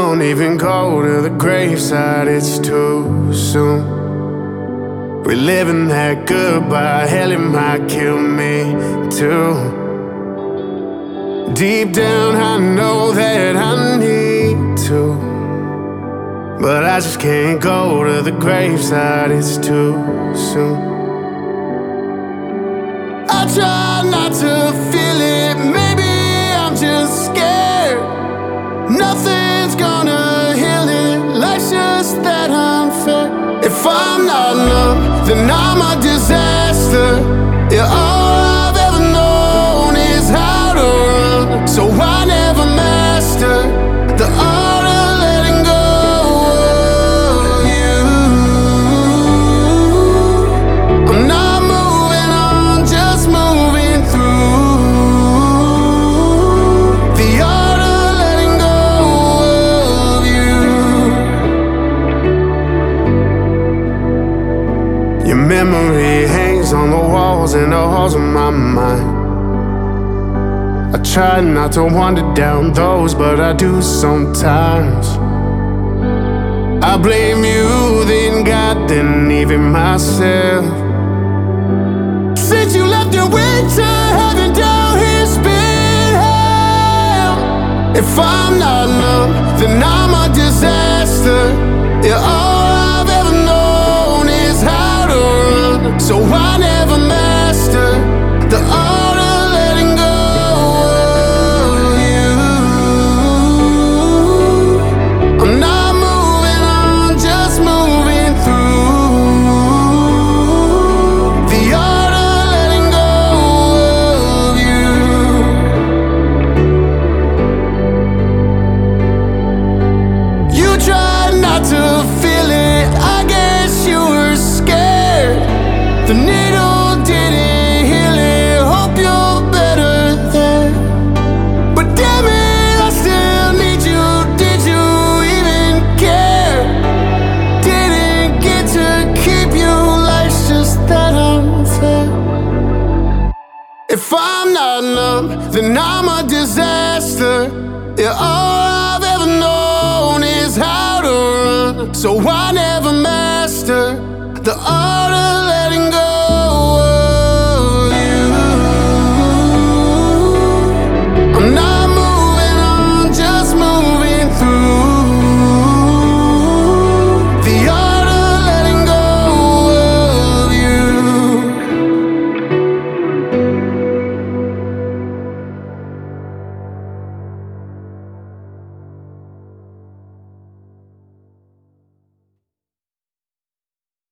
don't even go to the graveside, it's too soon. Reliving that goodbye, hell, it might kill me too. Deep down I know that I need to, but I just can't go to the graveside, it's too soon. I try not to feel it, maybe I'm just scared. Nothing's gonna heal it, life's just that unfair. If I'm not loved, then I'm a disaster. Yeah, all I've ever known is how to run, so I never master the art of letting go of you. I'm not moving on, just moving through the art of letting go of you. Your memory hangs on the walls and the halls of my mind. I try not to wander down those, but I do sometimes. I blame you, then God, then even myself. Since you left your way to heaven, down here's been hell. If I'm not loved, then I'm a disaster. Yeah, all I've ever known is how to run, so I never master the art of letting go of you. I'm not moving on, just moving through the art of letting go of you. You tried not to feel it, I guess you were scared. The needle didn't heal it, hope you're better there. But damn it, I still need you. Did you even care? Didn't get to keep you, life's just that unfair. If I'm not loved, then I'm a disaster. Yeah, all I've ever known is how to run, so I never master the art